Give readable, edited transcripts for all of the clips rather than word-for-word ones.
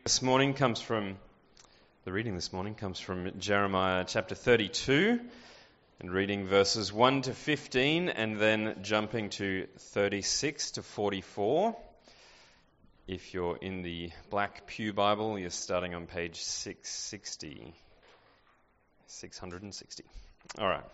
The reading this morning comes from Jeremiah chapter 32, and reading verses 1 to 15, and then jumping to 36 to 44. If you're in the Black Pew Bible, you're starting on page 660. All right.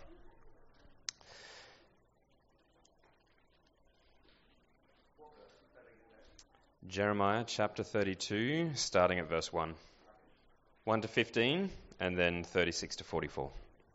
Jeremiah chapter 32, starting at verse 1. 1 to 15, and then 36 to 44.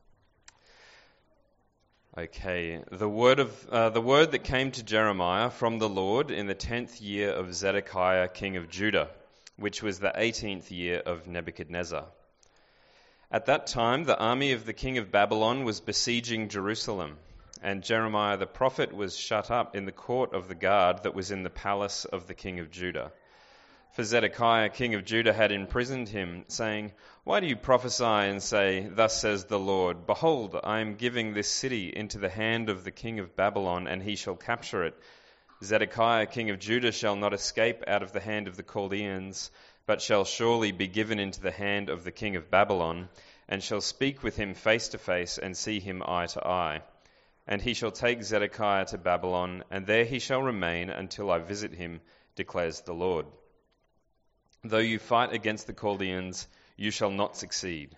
Okay, the word that came to Jeremiah from the Lord in the 10th year of Zedekiah, king of Judah, which was the 18th year of Nebuchadnezzar. At that time, the army of the king of Babylon was besieging Jerusalem, and Jeremiah the prophet was shut up in the court of the guard that was in the palace of the king of Judah. For Zedekiah, king of Judah, had imprisoned him, saying, "Why do you prophesy and say, 'Thus says the Lord, behold, I am giving this city into the hand of the king of Babylon, and he shall capture it. Zedekiah, king of Judah, shall not escape out of the hand of the Chaldeans, but shall surely be given into the hand of the king of Babylon, and shall speak with him face to face, and see him eye to eye. And he shall take Zedekiah to Babylon, and there he shall remain until I visit him, declares the Lord. Though you fight against the Chaldeans, you shall not succeed."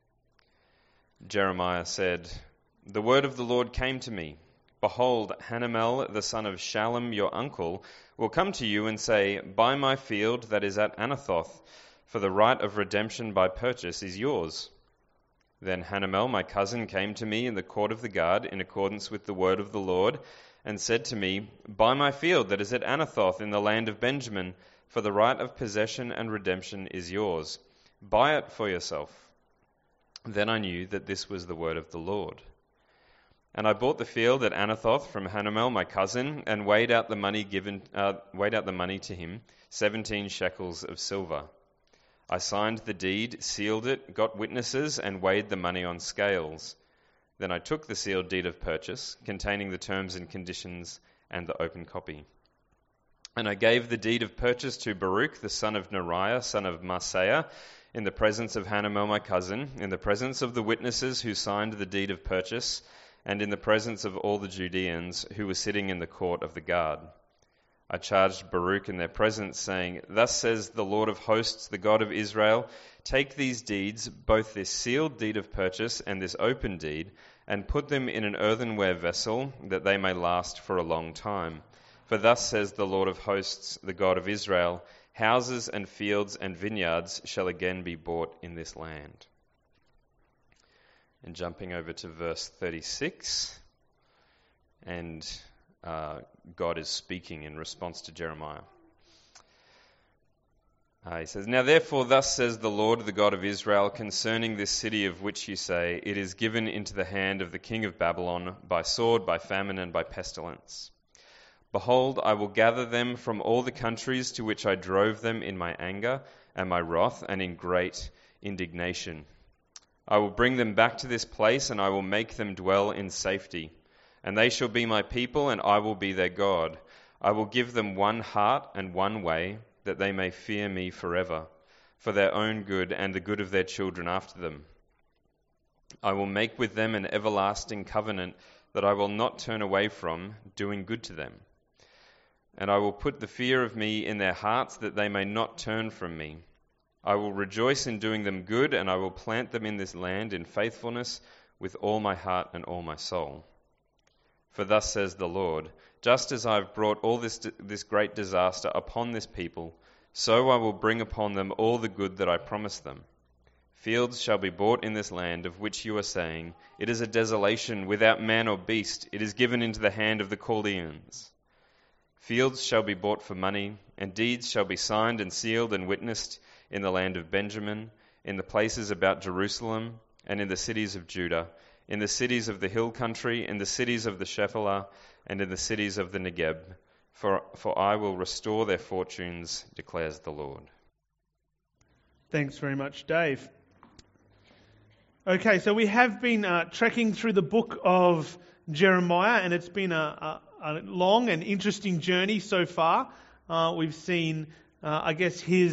Jeremiah said, "The word of the Lord came to me. Behold, Hanamel, the son of Shallum, your uncle, will come to you and say, 'Buy my field that is at Anathoth, for the right of redemption by purchase is yours.' Then Hanamel, my cousin, came to me in the court of the guard in accordance with the word of the Lord, and said to me, 'Buy my field that is at Anathoth in the land of Benjamin, for the right of possession and redemption is yours. Buy it for yourself.' Then I knew that this was the word of the Lord. And I bought the field at Anathoth from Hanamel, my cousin, and weighed out the money to him, 17 shekels of silver. I signed the deed, sealed it, got witnesses, and weighed the money on scales. Then I took the sealed deed of purchase, containing the terms and conditions, and the open copy. And I gave the deed of purchase to Baruch, the son of Neriah, son of Maaseiah, in the presence of Hanamel, my cousin, in the presence of the witnesses who signed the deed of purchase, and in the presence of all the Judeans who were sitting in the court of the guard. I charged Baruch in their presence, saying, 'Thus says the Lord of hosts, the God of Israel, take these deeds, both this sealed deed of purchase and this open deed, and put them in an earthenware vessel, that they may last for a long time. For thus says the Lord of hosts, the God of Israel, houses and fields and vineyards shall again be bought in this land.'" And jumping over to verse 36, and God is speaking in response to Jeremiah. He says, "Now therefore thus says the Lord, the God of Israel, concerning this city of which you say, 'It is given into the hand of the king of Babylon by sword, by famine, and by pestilence.' Behold, I will gather them from all the countries to which I drove them in my anger and my wrath and in great indignation. I will bring them back to this place, and I will make them dwell in safety. And they shall be my people, and I will be their God. I will give them one heart and one way, that they may fear me forever, for their own good and the good of their children after them. I will make with them an everlasting covenant that I will not turn away from, doing good to them. And I will put the fear of me in their hearts, that they may not turn from me. I will rejoice in doing them good, and I will plant them in this land in faithfulness with all my heart and all my soul. For thus says the Lord, just as I have brought all this great disaster upon this people, so I will bring upon them all the good that I promised them. Fields shall be bought in this land, of which you are saying, 'It is a desolation without man or beast, it is given into the hand of the Chaldeans.' Fields shall be bought for money, and deeds shall be signed and sealed and witnessed in the land of Benjamin, in the places about Jerusalem, and in the cities of Judah, in the cities of the hill country, in the cities of the Shephelah, and in the cities of the Negeb. For I will restore their fortunes, declares the Lord." Thanks very much, Dave. Okay, so we have been trekking through the book of Jeremiah, and it's been a long and interesting journey so far. We've seen, his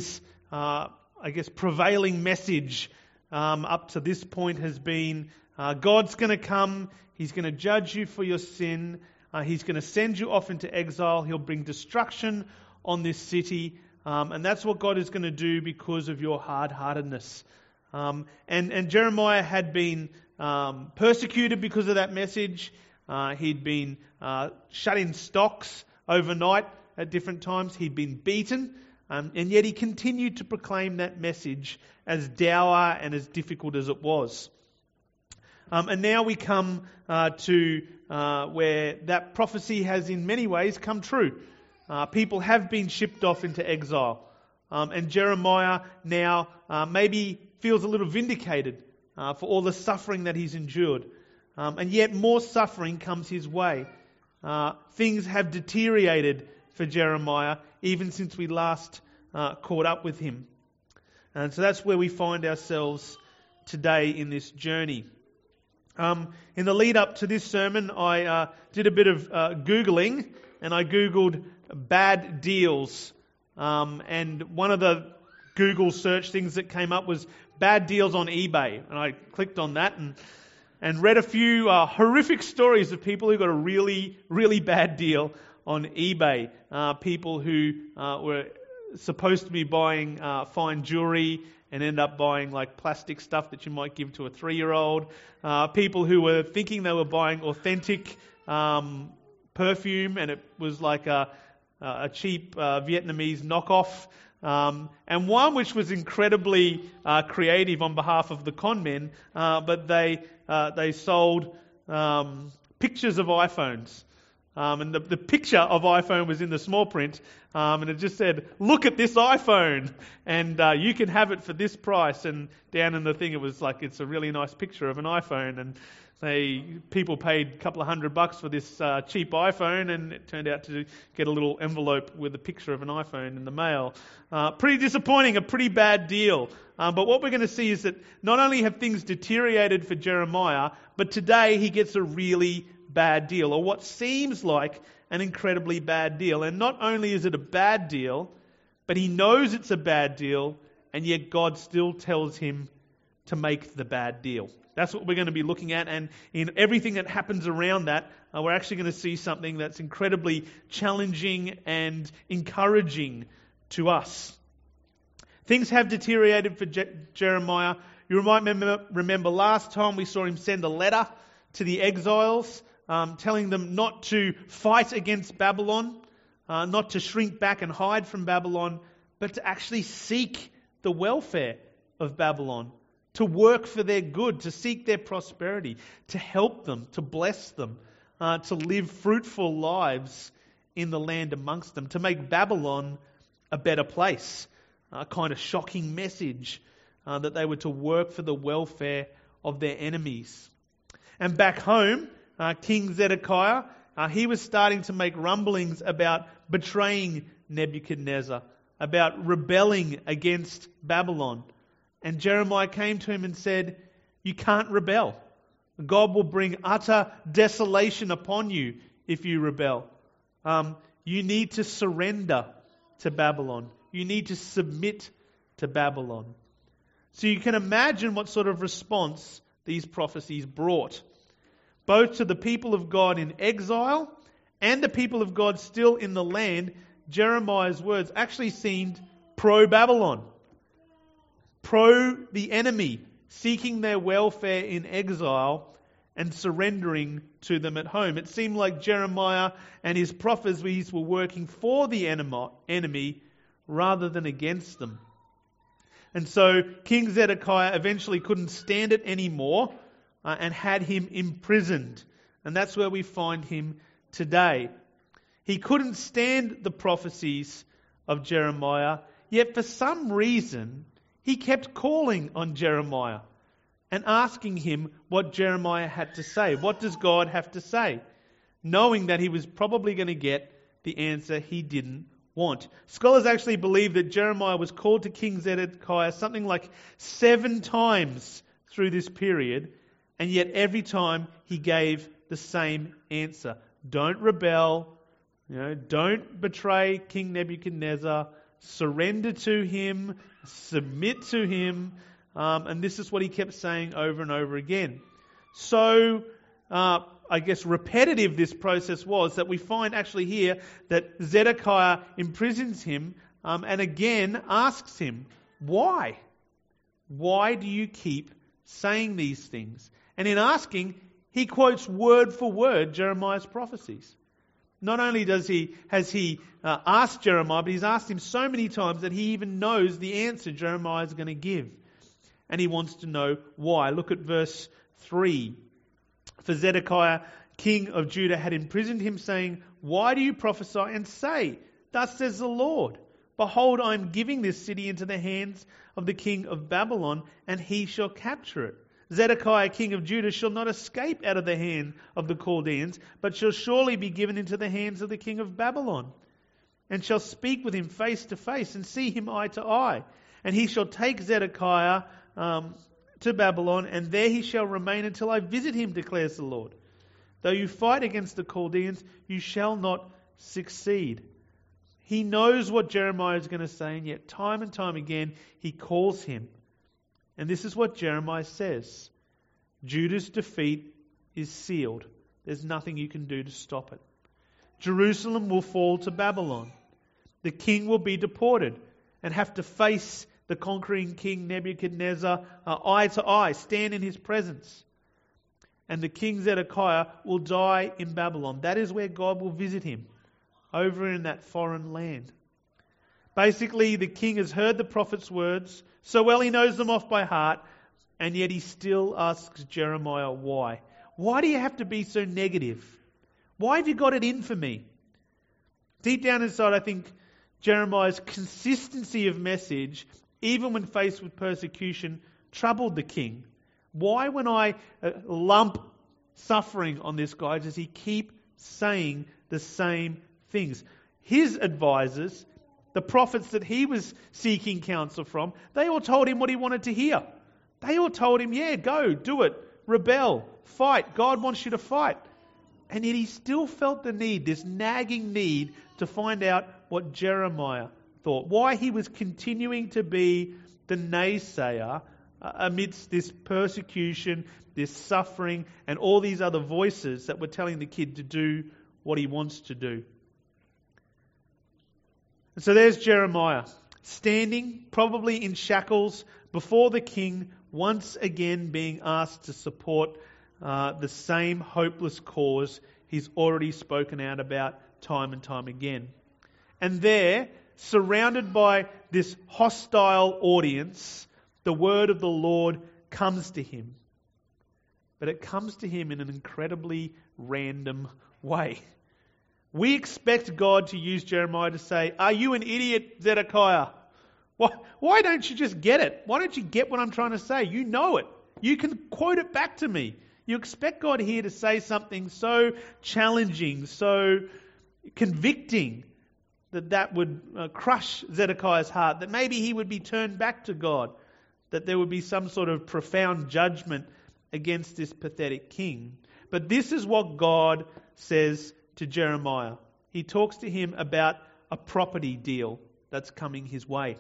prevailing message up to this point has been God's going to come, He's going to judge you for your sin, He's going to send you off into exile, He'll bring destruction on this city, and that's what God is going to do because of your hard-heartedness. And Jeremiah had been persecuted because of that message. He'd been shut in stocks overnight at different times. He'd been beaten. And yet he continued to proclaim that message as dour and as difficult as it was. And now we come to where that prophecy has in many ways come true. People have been shipped off into exile. And Jeremiah now maybe feels a little vindicated for all the suffering that he's endured. And yet more suffering comes his way. Things have deteriorated for Jeremiah even since we last caught up with him. And so that's where we find ourselves today in this journey. In the lead up to this sermon, I did a bit of Googling, and I Googled bad deals. And one of the Google search things that came up was bad deals on eBay. And I clicked on that and read a few horrific stories of people who got a really, really bad deal on eBay. People who were supposed to be buying fine jewelry and end up buying like plastic stuff that you might give to a 3-year-old. People who were thinking they were buying authentic perfume and it was like a cheap Vietnamese knockoff. And one which was incredibly creative on behalf of the con men, but they sold pictures of iPhones. And the picture of iPhone was in the small print, and it just said, "Look at this iPhone, and you can have it for this price." And down in the thing, it was like it's a really nice picture of an iPhone, and people paid a couple of $100 for this cheap iPhone, and it turned out to get a little envelope with a picture of an iPhone in the mail. Pretty disappointing, a pretty bad deal. But what we're going to see is that not only have things deteriorated for Jeremiah, but today he gets a really bad deal, or what seems like an incredibly bad deal. And not only is it a bad deal, but he knows it's a bad deal, and yet God still tells him to make the bad deal. That's what we're going to be looking at, and in everything that happens around that, we're actually going to see something that's incredibly challenging and encouraging to us. Things have deteriorated for Jeremiah. You might remember last time we saw him send a letter to the exiles, telling them not to fight against Babylon, not to shrink back and hide from Babylon, but to actually seek the welfare of Babylon, to work for their good, to seek their prosperity, to help them, to bless them, to live fruitful lives in the land amongst them, to make Babylon a better place. A kind of shocking message that they were to work for the welfare of their enemies. And back home, King Zedekiah, he was starting to make rumblings about betraying Nebuchadnezzar, about rebelling against Babylon. And Jeremiah came to him and said, "You can't rebel. God will bring utter desolation upon you if you rebel. You need to surrender to Babylon. You need to submit to Babylon." So you can imagine what sort of response these prophecies brought, both to the people of God in exile and the people of God still in the land. Jeremiah's words actually seemed pro-Babylon, pro the enemy, seeking their welfare in exile and surrendering to them at home. It seemed like Jeremiah and his prophecies were working for the enemy rather than against them. And so King Zedekiah eventually couldn't stand it anymore and had him imprisoned. And that's where we find him today. He couldn't stand the prophecies of Jeremiah, yet for some reason he kept calling on Jeremiah and asking him what Jeremiah had to say. What does God have to say? Knowing that he was probably going to get the answer he didn't want. Scholars actually believe that Jeremiah was called to King Zedekiah something like 7 times through this period, and yet every time he gave the same answer. Don't rebel, don't betray King Nebuchadnezzar, surrender to him, submit to him. And this is what he kept saying over and over again. So, I guess repetitive this process was that we find actually here that Zedekiah imprisons him and again asks him, why? Why do you keep saying these things? And in asking, he quotes word for word Jeremiah's prophecies. Not only has he asked Jeremiah, but he's asked him so many times that he even knows the answer Jeremiah is going to give. And he wants to know why. Look at verse 3. For Zedekiah, king of Judah, had imprisoned him, saying, why do you prophesy and say, thus says the Lord, behold, I am giving this city into the hands of the king of Babylon, and he shall capture it. Zedekiah, king of Judah, shall not escape out of the hand of the Chaldeans, but shall surely be given into the hands of the king of Babylon, and shall speak with him face to face, and see him eye to eye. And he shall take Zedekiah to Babylon, and there he shall remain until I visit him, declares the Lord. Though you fight against the Chaldeans, you shall not succeed. He knows what Jeremiah is going to say, and yet time and time again he calls him. And this is what Jeremiah says. Judah's defeat is sealed. There's nothing you can do to stop it. Jerusalem will fall to Babylon. The king will be deported and have to face the conquering king Nebuchadnezzar eye to eye, stand in his presence. And the king Zedekiah will die in Babylon. That is where God will visit him, over in that foreign land. Basically, the king has heard the prophet's words, so well he knows them off by heart, and yet he still asks Jeremiah why. Why do you have to be so negative? Why have you got it in for me? Deep down inside, I think Jeremiah's consistency of message, even when faced with persecution, troubled the king. Why, when I lump suffering on this guy, does he keep saying the same things? His advisors, the prophets that he was seeking counsel from, they all told him what he wanted to hear. They all told him, yeah, go, do it, rebel, fight. God wants you to fight. And yet he still felt the need, this nagging need, to find out what Jeremiah thought. Why he was continuing to be the naysayer amidst this persecution, this suffering, and all these other voices that were telling the kid to do what he wants to do. And so there's Jeremiah, standing, probably in shackles, before the king, once again being asked to support the same hopeless cause he's already spoken out about time and time again. And there, surrounded by this hostile audience, the word of the Lord comes to him. But it comes to him in an incredibly random way. We expect God to use Jeremiah to say, are you an idiot, Zedekiah? Why don't you just get it? Why don't you get what I'm trying to say? You know it. You can quote it back to me. You expect God here to say something so challenging, so convicting, that would crush Zedekiah's heart, that maybe he would be turned back to God, that there would be some sort of profound judgment against this pathetic king. But this is what God says to Jeremiah. He talks to him about a property deal that's coming his way.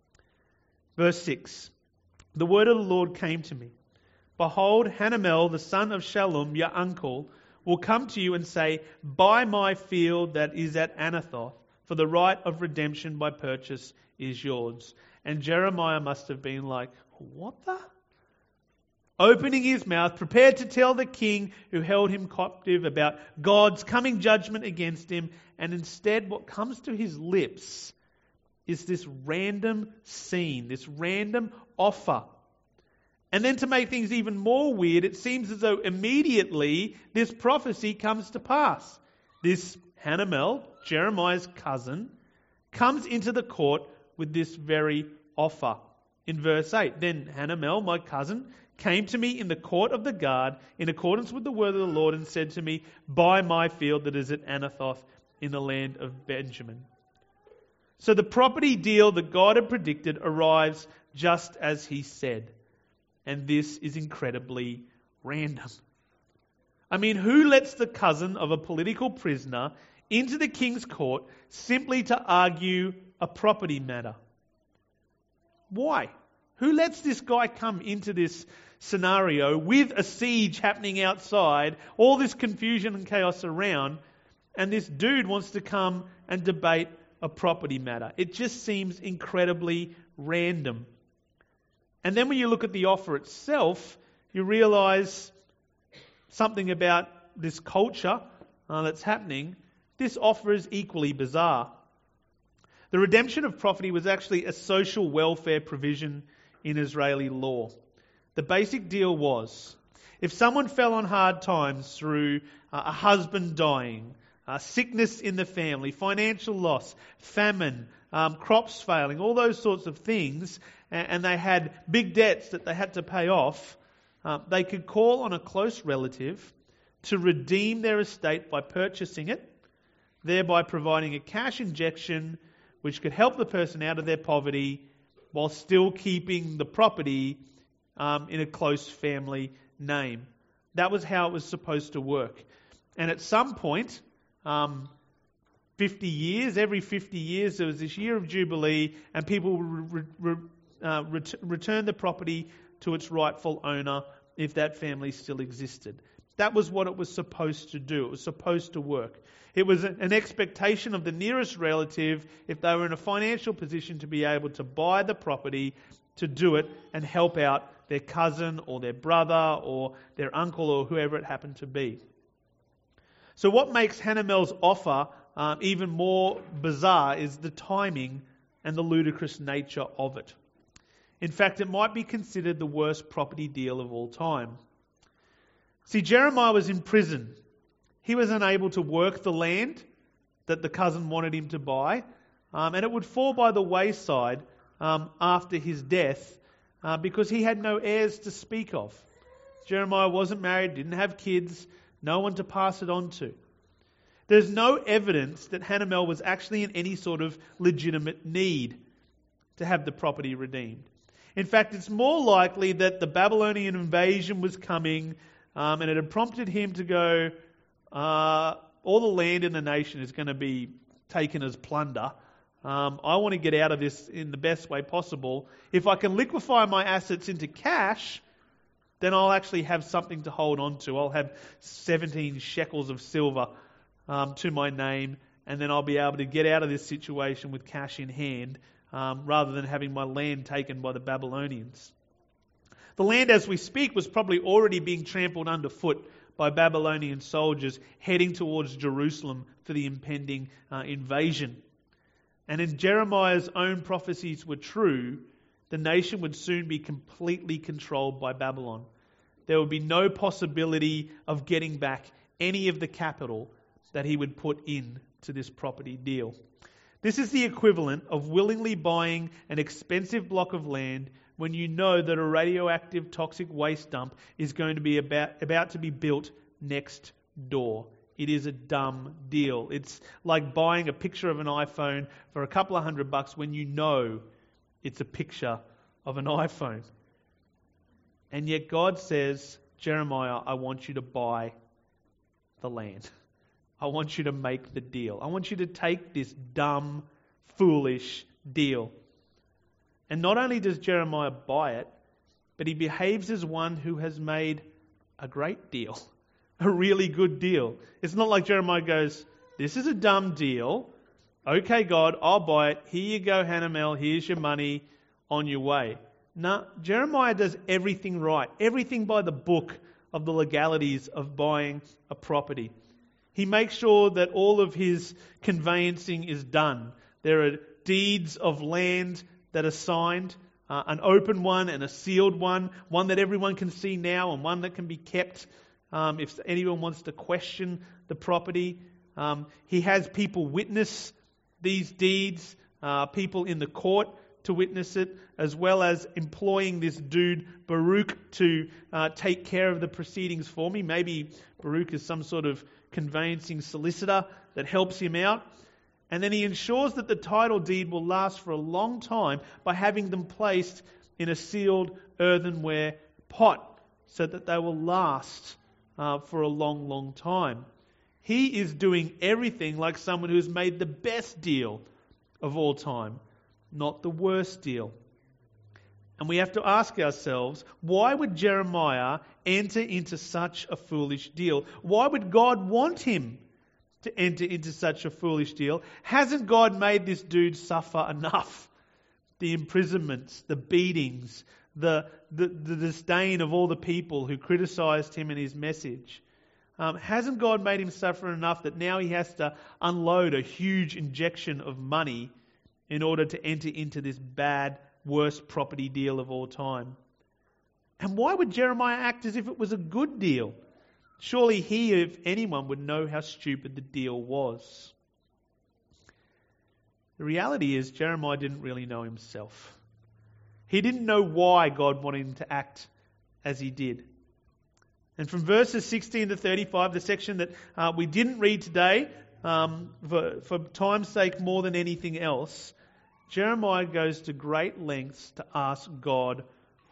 Verse 6. The word of the Lord came to me. Behold, Hanamel, the son of Shallum, your uncle, will come to you and say, buy my field that is at Anathoth, for the right of redemption by purchase is yours. And Jeremiah must have been like, what the? Opening his mouth, prepared to tell the king who held him captive about God's coming judgment against him. And instead, what comes to his lips is this random scene, this random offer. And then to make things even more weird, it seems as though immediately this prophecy comes to pass. This Hanamel, Jeremiah's cousin, comes into the court with this very offer. In verse 8, then Hanamel, my cousin, came to me in the court of the guard in accordance with the word of the Lord and said to me, buy my field that is at Anathoth in the land of Benjamin. So the property deal that God had predicted arrives just as he said. And this is incredibly random. I mean, who lets the cousin of a political prisoner into the king's court simply to argue a property matter? Why? Who lets this guy come into this scenario with a siege happening outside, all this confusion and chaos around, and this dude wants to come and debate a property matter? It just seems incredibly random. And then when you look at the offer itself, you realize something about this culture that's happening. This offer is equally bizarre. The redemption of property was actually a social welfare provision in Israeli law. The basic deal was, if someone fell on hard times through a husband dying, sickness in the family, financial loss, famine, crops failing, all those sorts of things, and they had big debts that they had to pay off, they could call on a close relative to redeem their estate by purchasing it, thereby providing a cash injection which could help the person out of their poverty while still keeping the property in a close family name. That was how it was supposed to work. And at some point, 50 years, every 50 years, there was this year of Jubilee, and people would return the property to its rightful owner if that family still existed. That was what it was supposed to do. It was supposed to work. It was an expectation of the nearest relative, if they were in a financial position, to be able to buy the property, to do it and help out their cousin or their brother or their uncle or whoever it happened to be. So what makes Hanamel's offer even more bizarre is the timing and the ludicrous nature of it. In fact, it might be considered the worst property deal of all time. See, Jeremiah was in prison. He was unable to work the land that the cousin wanted him to buy, and it would fall by the wayside after his death because he had no heirs to speak of. Jeremiah wasn't married, didn't have kids, no one to pass it on to. There's no evidence that Hanamel was actually in any sort of legitimate need to have the property redeemed. In fact, it's more likely that the Babylonian invasion was coming and it had prompted him to go, all the land in the nation is going to be taken as plunder. I want to get out of this in the best way possible. If I can liquefy my assets into cash, then I'll actually have something to hold on to. I'll have 17 shekels of silver to my name, and then I'll be able to get out of this situation with cash in hand, rather than having my land taken by the Babylonians. The land as we speak was probably already being trampled underfoot by Babylonian soldiers heading towards Jerusalem for the impending invasion. And if Jeremiah's own prophecies were true, the nation would soon be completely controlled by Babylon. There would be no possibility of getting back any of the capital that he would put in to this property deal. This is the equivalent of willingly buying an expensive block of land when you know that a radioactive toxic waste dump is going to be about to be built next door. It is a dumb deal. It's like buying a picture of an iPhone for a couple of $100 when you know it's a picture of an iPhone. And yet God says, Jeremiah, I want you to buy the land. I want you to make the deal. I want you to take this dumb, foolish deal. And not only does Jeremiah buy it, but he behaves as one who has made a great deal, a really good deal. It's not like Jeremiah goes, this is a dumb deal. Okay, God, I'll buy it. Here you go, Hanamel. Here's your money. On your way. No, Jeremiah does everything right. Everything by the book of the legalities of buying a property. He makes sure that all of his conveyancing is done. There are deeds of land that are signed, an open one and a sealed one that everyone can see now and one that can be kept if anyone wants to question the property. He has people witness these deeds, people in the court to witness it, as well as employing this dude, Baruch, to take care of the proceedings for me. Maybe Baruch is some sort of conveyancing solicitor that helps him out. And then he ensures that the title deed will last for a long time by having them placed in a sealed earthenware pot so that they will last for a long, long time. He is doing everything like someone who's made the best deal of all time, not the worst deal. And we have to ask ourselves, why would Jeremiah enter into such a foolish deal? Why would God want him to enter into such a foolish deal? Hasn't God made this dude suffer enough? The imprisonments, the beatings, the disdain of all the people who criticized him and his message. Hasn't God made him suffer enough that now he has to unload a huge injection of money in order to enter into this bad, worst property deal of all time? And why would Jeremiah act as if it was a good deal? Surely he, if anyone, would know how stupid the deal was. The reality is Jeremiah didn't really know himself. He didn't know why God wanted him to act as he did. And from verses 16 to 35, the section that we didn't read today, for time's sake more than anything else, Jeremiah goes to great lengths to ask God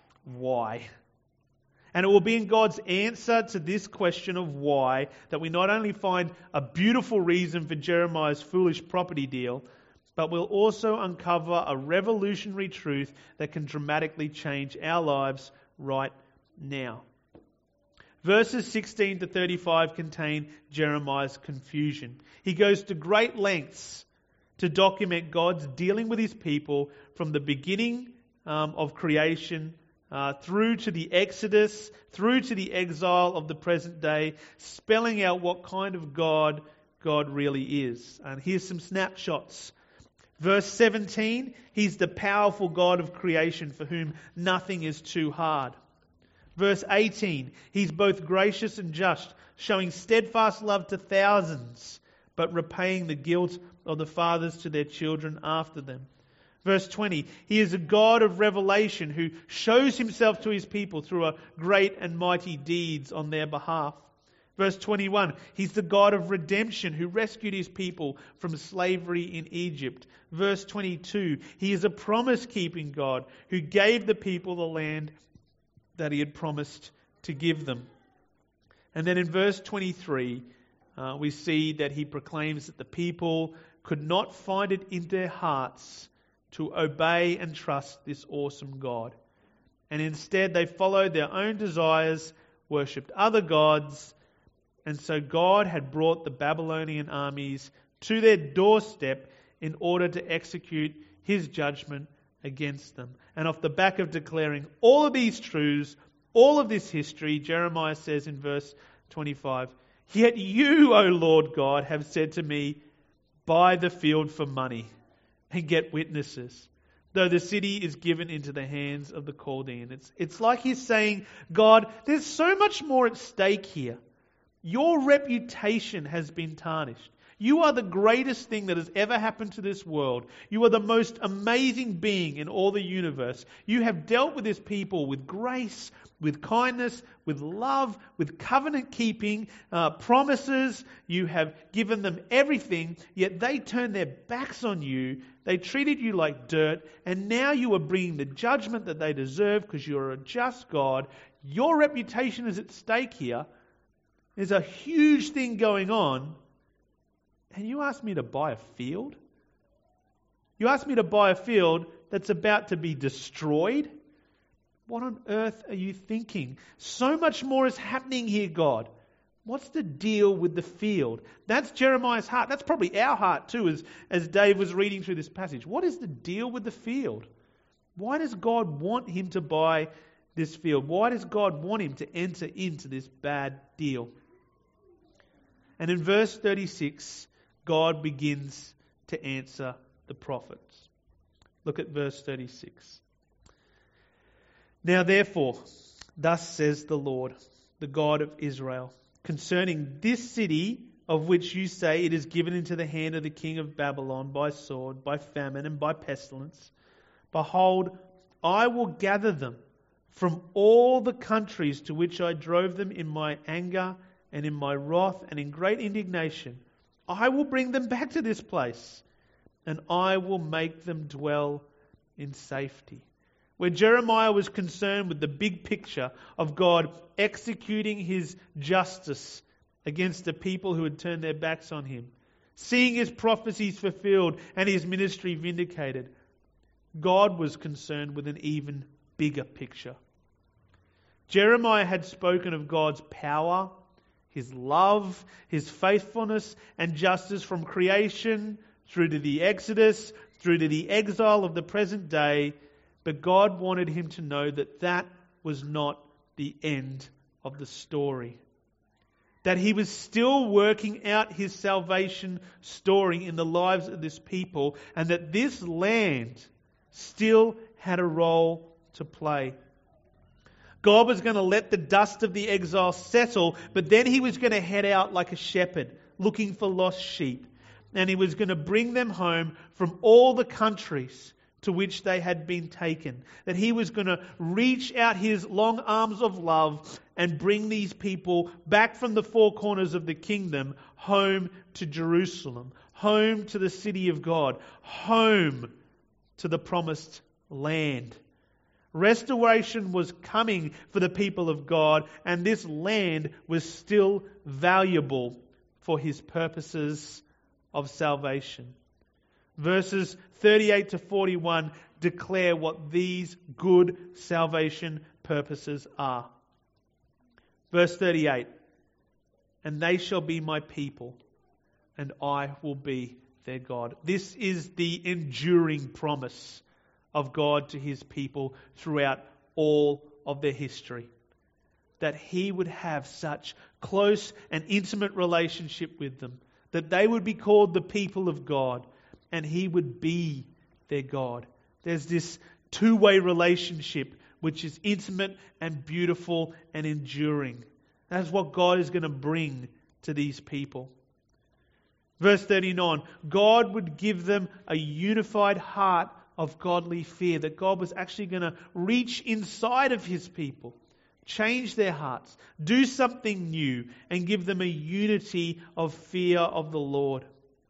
why. And it will be in God's answer to this question of why that we not only find a beautiful reason for Jeremiah's foolish property deal, but we'll also uncover a revolutionary truth that can dramatically change our lives right now. Verses 16 to 35 contain Jeremiah's confusion. He goes to great lengths to document God's dealing with his people from the beginning of creation through to the Exodus, through to the exile of the present day, spelling out what kind of God really is. And here's some snapshots. Verse 17, he's the powerful God of creation for whom nothing is too hard. Verse 18, he's both gracious and just, showing steadfast love to thousands, but repaying the guilt of the fathers to their children after them. Verse 20, he is a God of revelation who shows himself to his people through a great and mighty deeds on their behalf. Verse 21, he's the God of redemption who rescued his people from slavery in Egypt. Verse 22, he is a promise-keeping God who gave the people the land that he had promised to give them. And then in verse 23, we see that he proclaims that the people could not find it in their hearts to obey and trust this awesome God. And instead they followed their own desires, worshipped other gods, and so God had brought the Babylonian armies to their doorstep in order to execute his judgment against them. And off the back of declaring all of these truths, all of this history, Jeremiah says in verse 25, "Yet you, O Lord God, have said to me, buy the field for money and get witnesses, though the city is given into the hands of the Chaldean." It's like he's saying, God, there's so much more at stake here. Your reputation has been tarnished. You are the greatest thing that has ever happened to this world. You are the most amazing being in all the universe. You have dealt with this people with grace, with kindness, with love, with covenant keeping, promises. You have given them everything, yet they turned their backs on you. They treated you like dirt, and now you are bringing the judgment that they deserve because you are a just God. Your reputation is at stake here. There's a huge thing going on. And you ask me to buy a field? You ask me to buy a field that's about to be destroyed? What on earth are you thinking? So much more is happening here, God. What's the deal with the field? That's Jeremiah's heart. That's probably our heart too, as Dave was reading through this passage. What is the deal with the field? Why does God want him to buy this field? Why does God want him to enter into this bad deal? And in verse 36, God begins to answer the prophets. Look at verse 36. "Now therefore, thus says the Lord, the God of Israel, concerning this city of which you say it is given into the hand of the king of Babylon by sword, by famine, and by pestilence, behold, I will gather them from all the countries to which I drove them in my anger and in my wrath and in great indignation. I will bring them back to this place, and I will make them dwell in safety." Where Jeremiah was concerned with the big picture of God executing his justice against the people who had turned their backs on him, seeing his prophecies fulfilled and his ministry vindicated, God was concerned with an even bigger picture. Jeremiah had spoken of God's power, His love, His faithfulness and justice from creation through to the Exodus, through to the exile of the present day. But God wanted him to know that that was not the end of the story. That He was still working out His salvation story in the lives of this people, and that this land still had a role to play. God was going to let the dust of the exile settle, but then He was going to head out like a shepherd looking for lost sheep. And He was going to bring them home from all the countries to which they had been taken. That He was going to reach out His long arms of love and bring these people back from the four corners of the kingdom home to Jerusalem, home to the city of God, home to the promised land. Restoration was coming for the people of God, and this land was still valuable for His purposes of salvation. Verses 38 to 41 declare what these good salvation purposes are. Verse 38, and they shall be my people, and I will be their God. This is the enduring promise of God to His people throughout all of their history. That He would have such close and intimate relationship with them, that they would be called the people of God, and He would be their God. There's this two-way relationship which is intimate and beautiful and enduring. That's what God is going to bring to these people. Verse 39, God would give them a unified heart of godly fear, that God was actually going to reach inside of His people, change their hearts, do something new, and give them a unity of fear of the Lord.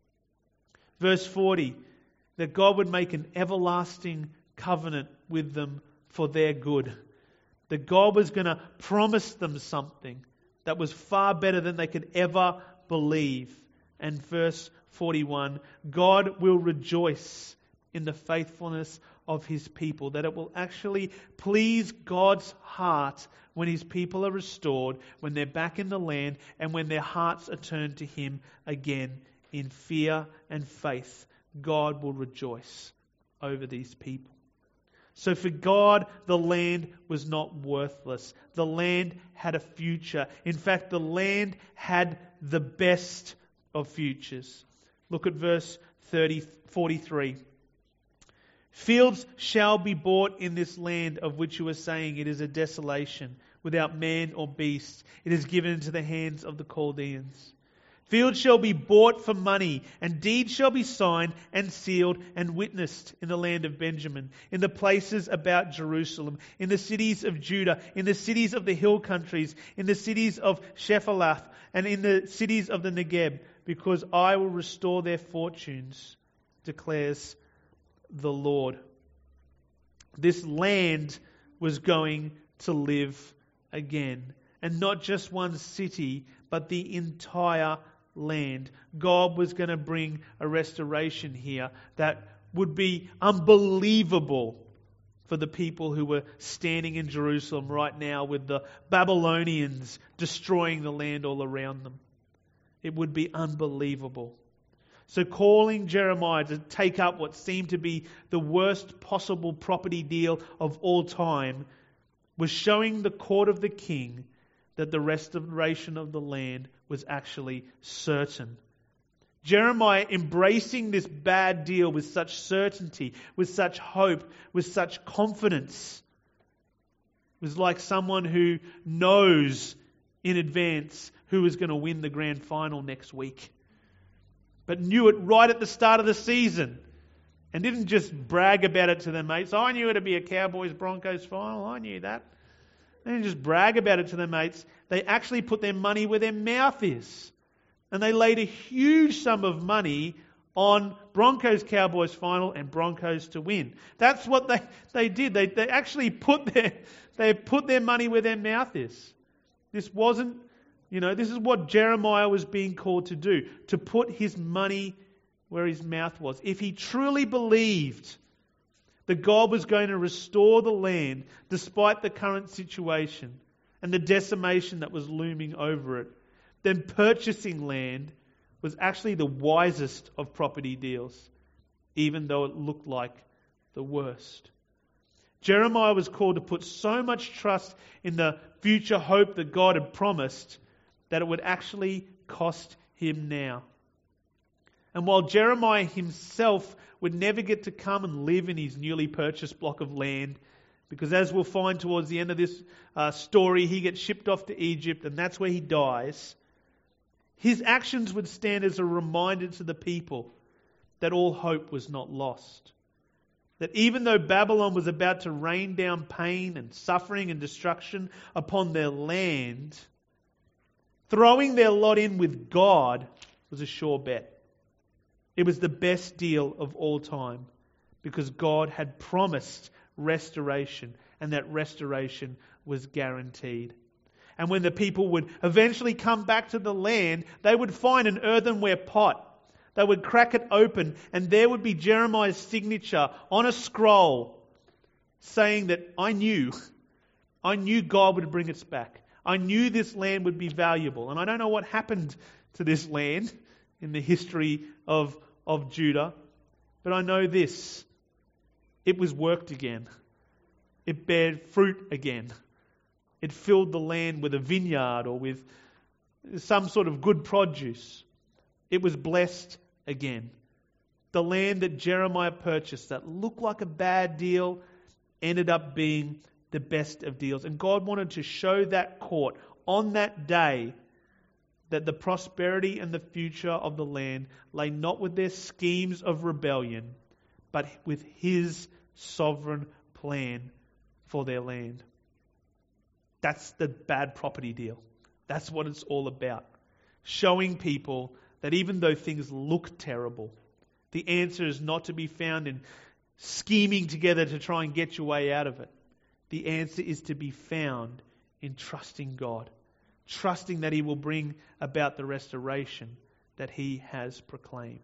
Verse 40, that God would make an everlasting covenant with them for their good. That God was going to promise them something that was far better than they could ever believe. And verse 41, God will rejoice in the faithfulness of His people, that it will actually please God's heart when His people are restored, when they're back in the land, and when their hearts are turned to Him again in fear and faith. God will rejoice over these people. So for God, the land was not worthless. The land had a future. In fact, the land had the best of futures. Look at verse 43. Fields shall be bought in this land of which you are saying it is a desolation, without man or beast. It is given into the hands of the Chaldeans. Fields shall be bought for money, and deeds shall be signed and sealed and witnessed in the land of Benjamin, in the places about Jerusalem, in the cities of Judah, in the cities of the hill countries, in the cities of Shephalath, and in the cities of the Negeb, because I will restore their fortunes, declares the Lord. This land was going to live again. And not just one city, but the entire land. God was going to bring a restoration here that would be unbelievable for the people who were standing in Jerusalem right now with the Babylonians destroying the land all around them. It would be unbelievable. So calling Jeremiah to take up what seemed to be the worst possible property deal of all time was showing the court of the king that the restoration of the land was actually certain. Jeremiah embracing this bad deal with such certainty, with such hope, with such confidence, was like someone who knows in advance who is going to win the grand final next week, but knew it right at the start of the season and didn't just brag about it to their mates. I knew it'd be a Cowboys-Broncos final. I knew that. They didn't just brag about it to their mates. They actually put their money where their mouth is. And they laid a huge sum of money on Broncos-Cowboys final and Broncos to win. That's what they did. They actually put their money where their mouth is. This wasn't, this is what Jeremiah was being called to do, to put his money where his mouth was. If he truly believed that God was going to restore the land despite the current situation and the decimation that was looming over it, then purchasing land was actually the wisest of property deals, even though it looked like the worst. Jeremiah was called to put so much trust in the future hope that God had promised that it would actually cost him now. And while Jeremiah himself would never get to come and live in his newly purchased block of land, because as we'll find towards the end of this story, he gets shipped off to Egypt and that's where he dies, his actions would stand as a reminder to the people that all hope was not lost. That even though Babylon was about to rain down pain and suffering and destruction upon their land, throwing their lot in with God was a sure bet. It was the best deal of all time because God had promised restoration and that restoration was guaranteed. And when the people would eventually come back to the land, they would find an earthenware pot. They would crack it open and there would be Jeremiah's signature on a scroll saying that I knew God would bring us back. I knew this land would be valuable. And I don't know what happened to this land in the history of Judah, but I know this. It was worked again. It bared fruit again. It filled the land with a vineyard or with some sort of good produce. It was blessed again. The land that Jeremiah purchased that looked like a bad deal ended up being the best of deals. And God wanted to show that court on that day that the prosperity and the future of the land lay not with their schemes of rebellion, but with His sovereign plan for their land. That's the bad property deal. That's what it's all about. Showing people that even though things look terrible, the answer is not to be found in scheming together to try and get your way out of it. The answer is to be found in trusting God, trusting that He will bring about the restoration that He has proclaimed.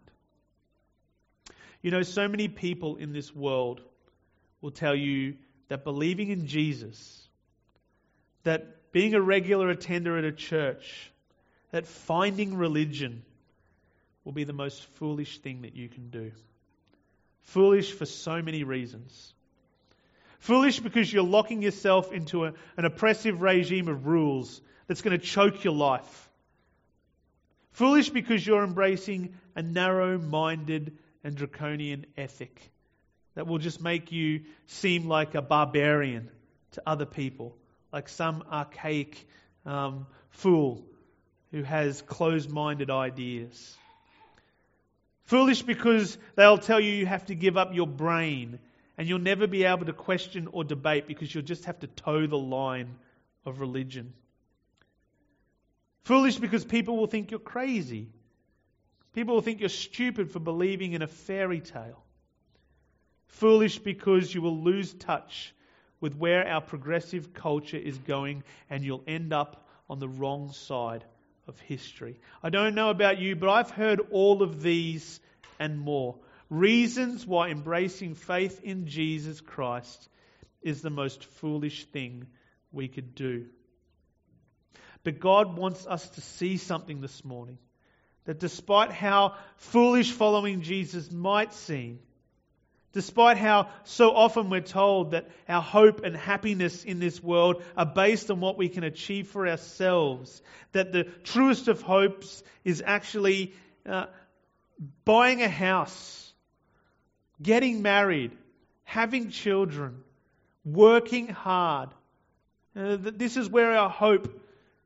You know, so many people in this world will tell you that believing in Jesus, that being a regular attender at a church, that finding religion will be the most foolish thing that you can do. Foolish for so many reasons. Foolish because you're locking yourself into an oppressive regime of rules that's going to choke your life. Foolish because you're embracing a narrow-minded and draconian ethic that will just make you seem like a barbarian to other people, like some archaic fool who has closed-minded ideas. Foolish because they'll tell you you have to give up your brain and you'll never be able to question or debate because you'll just have to toe the line of religion. Foolish because people will think you're crazy. People will think you're stupid for believing in a fairy tale. Foolish because you will lose touch with where our progressive culture is going and you'll end up on the wrong side of history. I don't know about you, but I've heard all of these and more. Reasons why embracing faith in Jesus Christ is the most foolish thing we could do. But God wants us to see something this morning. That despite how foolish following Jesus might seem, despite how so often we're told that our hope and happiness in this world are based on what we can achieve for ourselves, that the truest of hopes is actually buying a house, getting married, having children, working hard. This is where our hope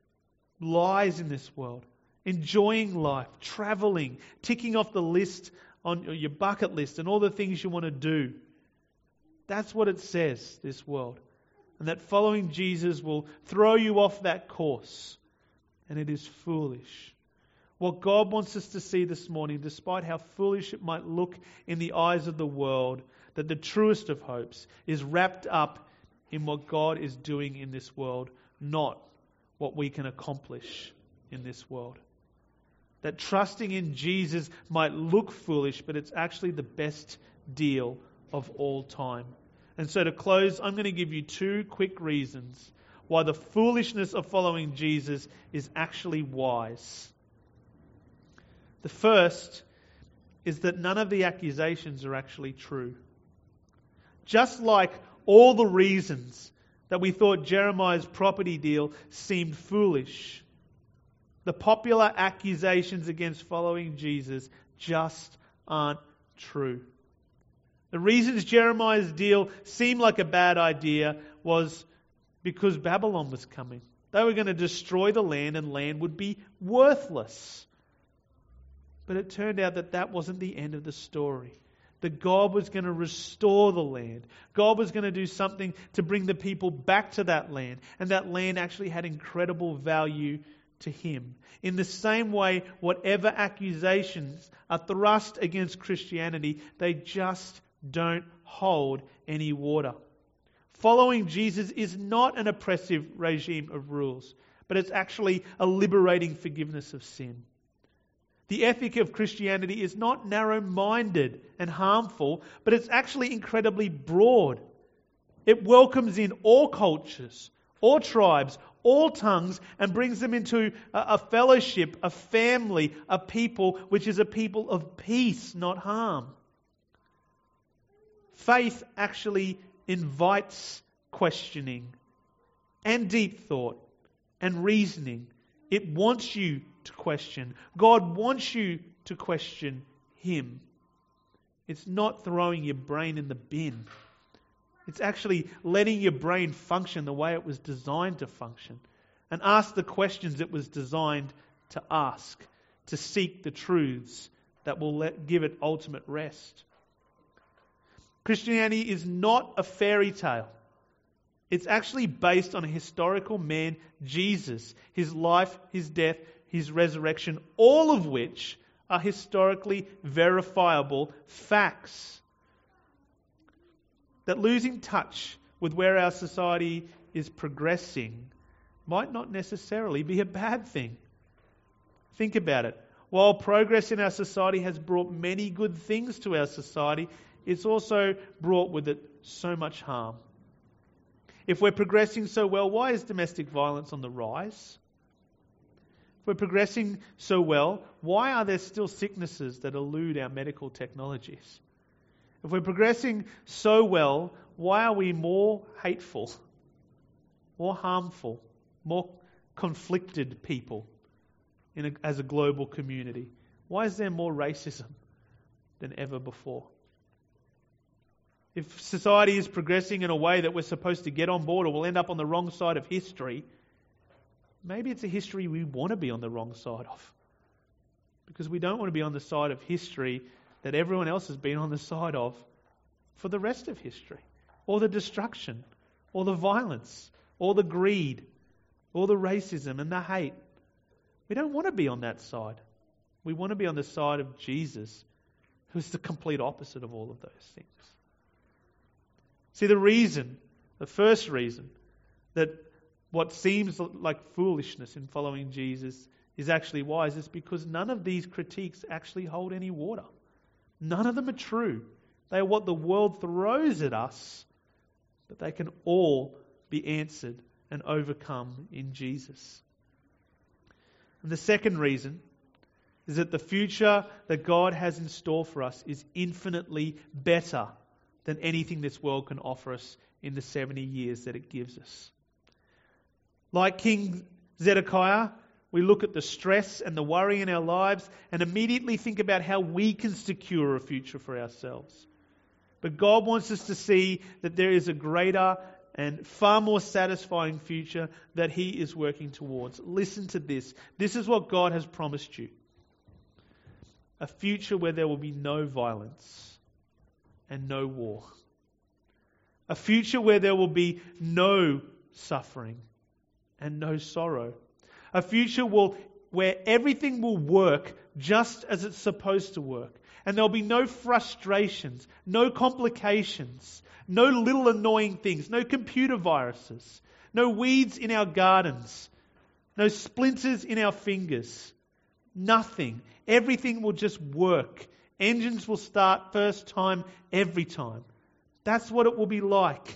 lies in this world. Enjoying life, traveling, ticking off the list on your bucket list and all the things you want to do. That's what it says, this world. And that following Jesus will throw you off that course. And it is foolish. What God wants us to see this morning, despite how foolish it might look in the eyes of the world, that the truest of hopes is wrapped up in what God is doing in this world, not what we can accomplish in this world. That trusting in Jesus might look foolish, but it's actually the best deal of all time. And so to close, I'm going to give you 2 quick reasons why the foolishness of following Jesus is actually wise. The first is that none of the accusations are actually true. Just like all the reasons that we thought Jeremiah's property deal seemed foolish, the popular accusations against following Jesus just aren't true. The reasons Jeremiah's deal seemed like a bad idea was because Babylon was coming. They were going to destroy the land and land would be worthless. But it turned out that that wasn't the end of the story. That God was going to restore the land. God was going to do something to bring the people back to that land. And that land actually had incredible value to Him. In the same way, whatever accusations are thrust against Christianity, they just don't hold any water. Following Jesus is not an oppressive regime of rules, but it's actually a liberating forgiveness of sin. The ethic of Christianity is not narrow-minded and harmful, but it's actually incredibly broad. It welcomes in all cultures, all tribes, all tongues, and brings them into a fellowship, a family, a people, which is a people of peace, not harm. Faith actually invites questioning and deep thought and reasoning. It wants you to question. God wants you to question Him. It's not throwing your brain in the bin. It's actually letting your brain function the way it was designed to function and ask the questions it was designed to ask, to seek the truths that will give it ultimate rest. Christianity is not a fairy tale. It's actually based on a historical man, Jesus, His life, His death, His resurrection, all of which are historically verifiable facts. That losing touch with where our society is progressing might not necessarily be a bad thing. Think about it. While progress in our society has brought many good things to our society, it's also brought with it so much harm. If we're progressing so well, why is domestic violence on the rise? If we're progressing so well, why are there still sicknesses that elude our medical technologies? If we're progressing so well, why are we more hateful, more harmful, more conflicted people as a global community? Why is there more racism than ever before? If society is progressing in a way that we're supposed to get on board or we'll end up on the wrong side of history, maybe it's a history we want to be on the wrong side of. Because we don't want to be on the side of history that everyone else has been on the side of for the rest of history. Or the destruction, or the violence, or the greed, or the racism and the hate. We don't want to be on that side. We want to be on the side of Jesus, who's the complete opposite of all of those things. See, the first reason that what seems like foolishness in following Jesus is actually wise is because none of these critiques actually hold any water. None of them are true. They are what the world throws at us, but they can all be answered and overcome in Jesus. And the second reason is that the future that God has in store for us is infinitely better than anything this world can offer us in the 70 years that it gives us. Like King Zedekiah, we look at the stress and the worry in our lives and immediately think about how we can secure a future for ourselves. But God wants us to see that there is a greater and far more satisfying future that He is working towards. Listen to this. This is what God has promised you. A future where there will be no violence and no war. A future where there will be no suffering and no sorrow. A future where everything will work just as it's supposed to work. And there'll be no frustrations, no complications, no little annoying things, no computer viruses, no weeds in our gardens, no splinters in our fingers. Nothing. Everything will just work. Engines will start first time every time. That's what it will be like.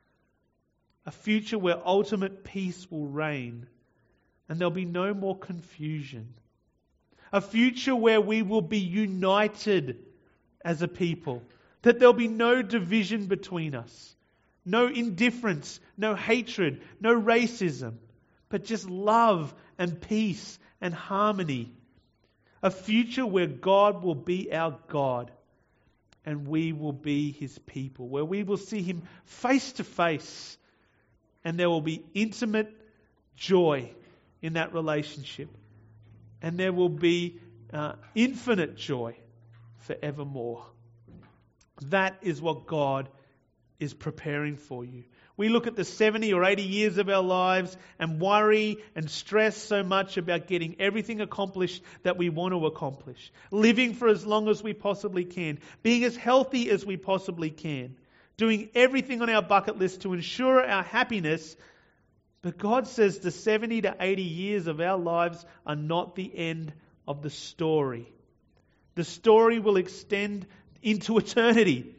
A future where ultimate peace will reign and there'll be no more confusion. A future where we will be united as a people. That there'll be no division between us. No indifference, no hatred, no racism. But just love and peace and harmony. A future where God will be our God and we will be His people. Where we will see Him face to face and there will be intimate joy in that relationship. And there will be infinite joy forevermore. That is what God is preparing for you. We look at the 70 or 80 years of our lives and worry and stress so much about getting everything accomplished that we want to accomplish. Living for as long as we possibly can. Being as healthy as we possibly can. Doing everything on our bucket list to ensure our happiness. But God says the 70 to 80 years of our lives are not the end of the story. The story will extend into eternity.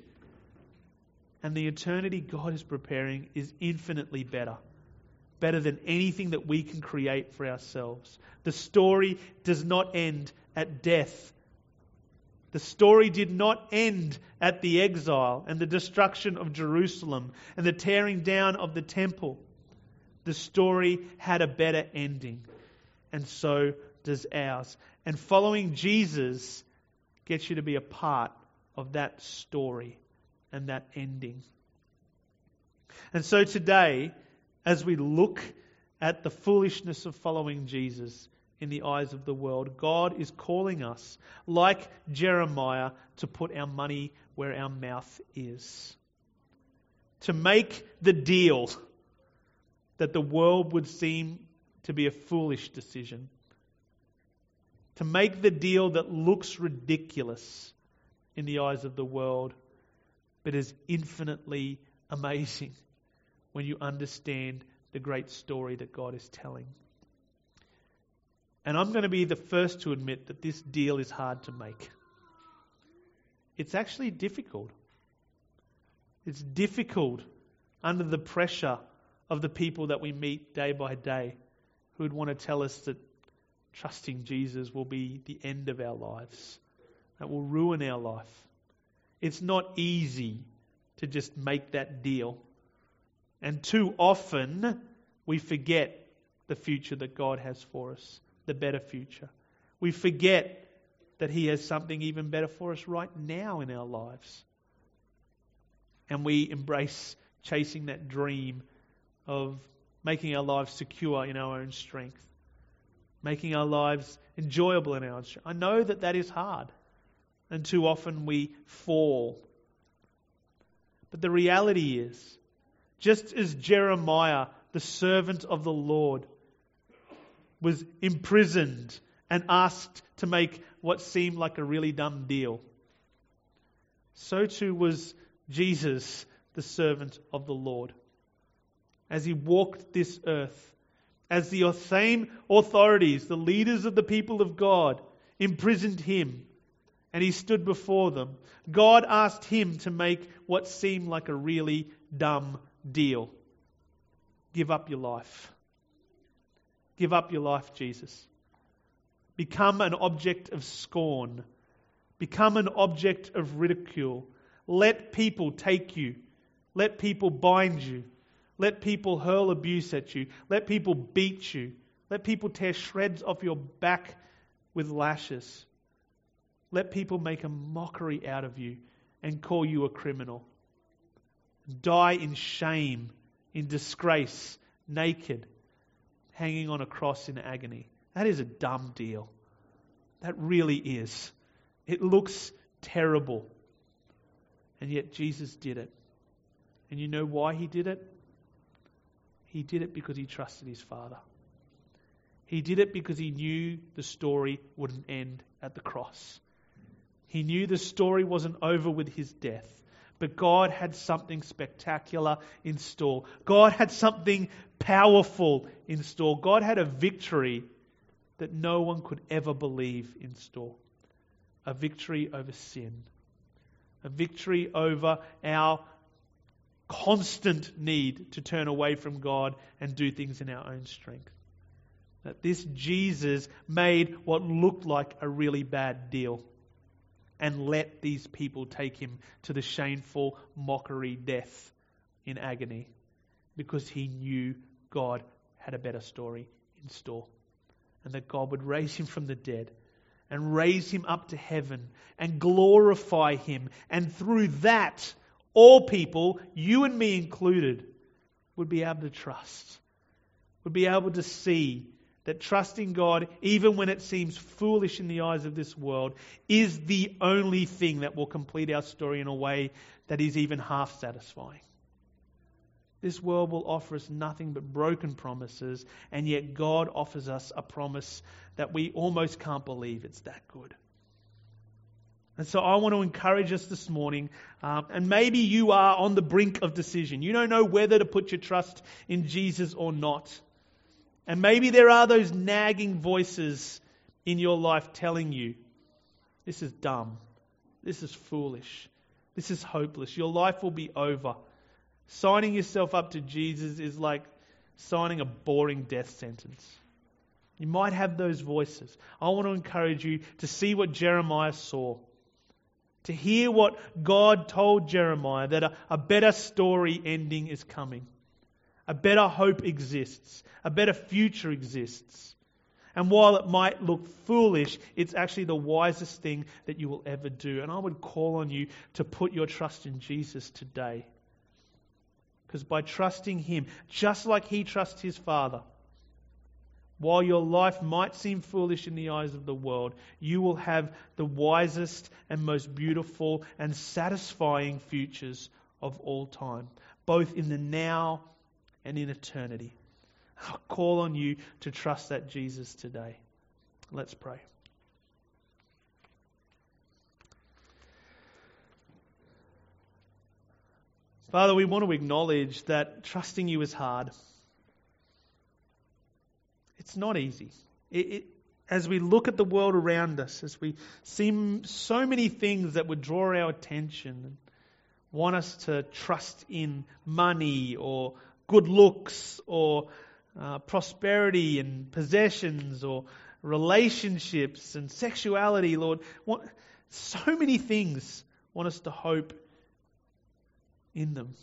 And the eternity God is preparing is infinitely better. Better than anything that we can create for ourselves. The story does not end at death. The story did not end at the exile and the destruction of Jerusalem and the tearing down of the temple. The story had a better ending. And so does ours. And following Jesus gets you to be a part of that story and that ending. And so today, as we look at the foolishness of following Jesus in the eyes of the world, God is calling us, like Jeremiah, to put our money where our mouth is. To make the deal that the world would seem to be a foolish decision. To make the deal that looks ridiculous in the eyes of the world, but is infinitely amazing when you understand the great story that God is telling. And I'm going to be the first to admit that this deal is hard to make. It's actually difficult. It's difficult under the pressure of the people that we meet day by day who would want to tell us that trusting Jesus will be the end of our lives, that will ruin our life. It's not easy to just make that deal. And too often we forget the future that God has for us, the better future. We forget that He has something even better for us right now in our lives. And we embrace chasing that dream of making our lives secure in our own strength, making our lives enjoyable in our own strength. I know that that is hard. And too often we fall. But the reality is, just as Jeremiah, the servant of the Lord, was imprisoned and asked to make what seemed like a really dumb deal, so too was Jesus, the servant of the Lord. As He walked this earth, as the same authorities, the leaders of the people of God, imprisoned Him, and He stood before them, God asked Him to make what seemed like a really dumb deal. Give up your life. Give up your life, Jesus. Become an object of scorn. Become an object of ridicule. Let people take you. Let people bind you. Let people hurl abuse at you. Let people beat you. Let people tear shreds off your back with lashes. Let people make a mockery out of you and call you a criminal. Die in shame, in disgrace, naked, hanging on a cross in agony. That is a dumb deal. That really is. It looks terrible. And yet Jesus did it. And you know why He did it? He did it because He trusted His Father. He did it because He knew the story wouldn't end at the cross. He knew the story wasn't over with His death. But God had something spectacular in store. God had something powerful in store. God had a victory that no one could ever believe in store. A victory over sin. A victory over our constant need to turn away from God and do things in our own strength. That this Jesus made what looked like a really bad deal and let these people take him to the shameful mockery death in agony because he knew God had a better story in store and that God would raise him from the dead and raise him up to heaven and glorify him, and through that all people, you and me included, would be able to trust, would be able to see that trusting God, even when it seems foolish in the eyes of this world, is the only thing that will complete our story in a way that is even half satisfying. This world will offer us nothing but broken promises, and yet God offers us a promise that we almost can't believe it's that good. And so I want to encourage us this morning, and maybe you are on the brink of decision. You don't know whether to put your trust in Jesus or not. And maybe there are those nagging voices in your life telling you, this is dumb, this is foolish, this is hopeless, your life will be over. Signing yourself up to Jesus is like signing a boring death sentence. You might have those voices. I want to encourage you to see what Jeremiah saw, to hear what God told Jeremiah, that a better story ending is coming. A better hope exists. A better future exists. And while it might look foolish, it's actually the wisest thing that you will ever do. And I would call on you to put your trust in Jesus today. Because by trusting him, just like he trusts his Father, while your life might seem foolish in the eyes of the world, you will have the wisest and most beautiful and satisfying futures of all time, both in the now and in eternity. I'll call on you to trust that Jesus today. Let's pray. Father, we want to acknowledge that trusting you is hard. It's not easy. As we look at the world around us, as we see so many things that would draw our attention and want us to trust in money or good looks or prosperity and possessions or relationships and sexuality, Lord. So many things want us to hope in them.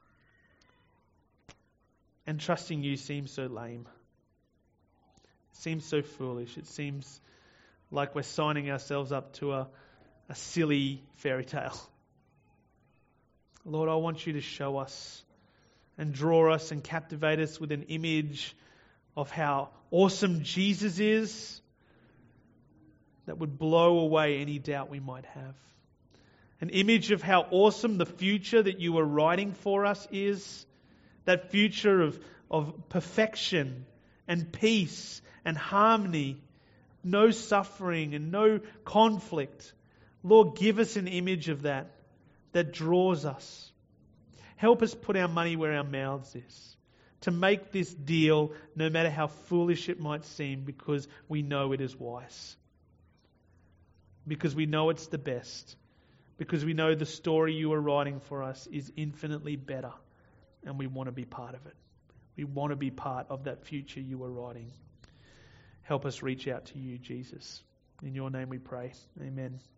And trusting you seems so lame. It seems so foolish. It seems like we're signing ourselves up to a silly fairy tale. Lord, I want you to show us and draw us and captivate us with an image of how awesome Jesus is that would blow away any doubt we might have. An image of how awesome the future that you are writing for us is. That future of perfection and peace and harmony, no suffering and no conflict. Lord, give us an image of that draws us. Help us put our money where our mouths is, to make this deal, no matter how foolish it might seem, because we know it is wise. Because we know it's the best. Because we know the story you are writing for us is infinitely better, and we want to be part of it. We want to be part of that future you are writing. Help us reach out to you, Jesus. In your name we pray. Amen.